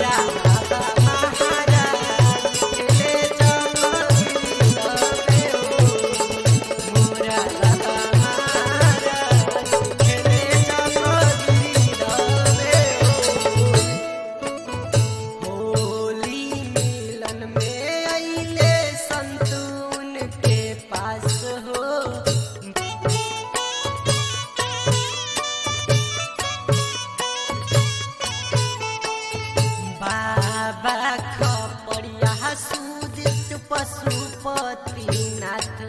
पशुपतिनाथ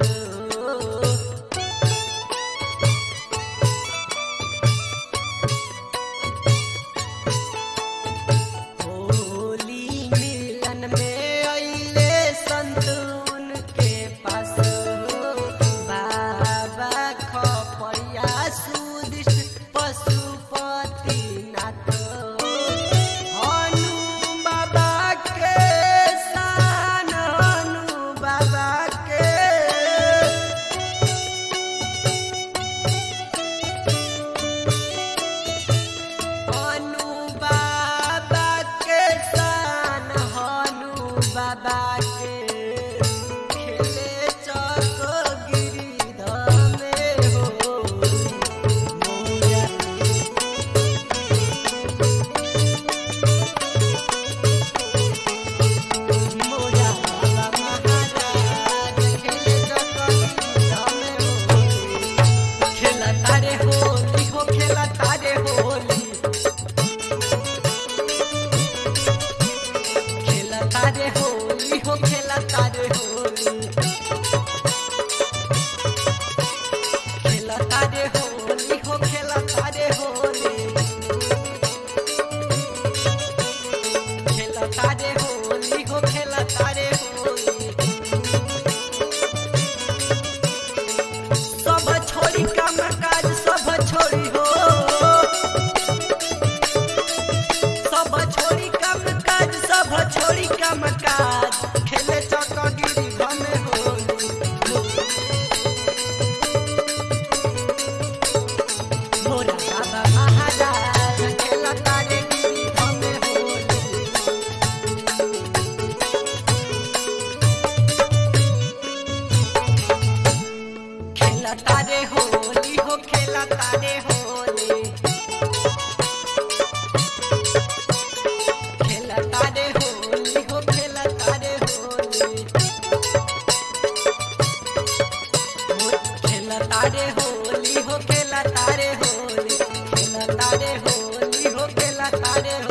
होली मिलन में अइले संत उनके पास बाबा खपड़िया सुदिष्ट पशुपतिनाथ बाबा के खेले चक गिरिधर में हो मोरा बाबा महाराज खेले चक गिरिधर में हो खेला तारे होली हो खेला तारे होली तारे होली हो खेला तारे होली खेला तारे होली हो खेला तारे होली खेला तारे होली हो खेला तारे होली सब छोड़ी काम काज सब छोड़ी हो सब छोड़ी काम काज सब छोड़ी काम काज खेले चक गिरिधर में होली मोरा बाबा महाराज खेला तारे गिरिधर में होली खेला तारे होली हो खेला तारे होली खेला तारे होली हो खेला तारे होली खेला तारे होली हो खेला तारे होली खेला तारे होली हो खेला तारे होली।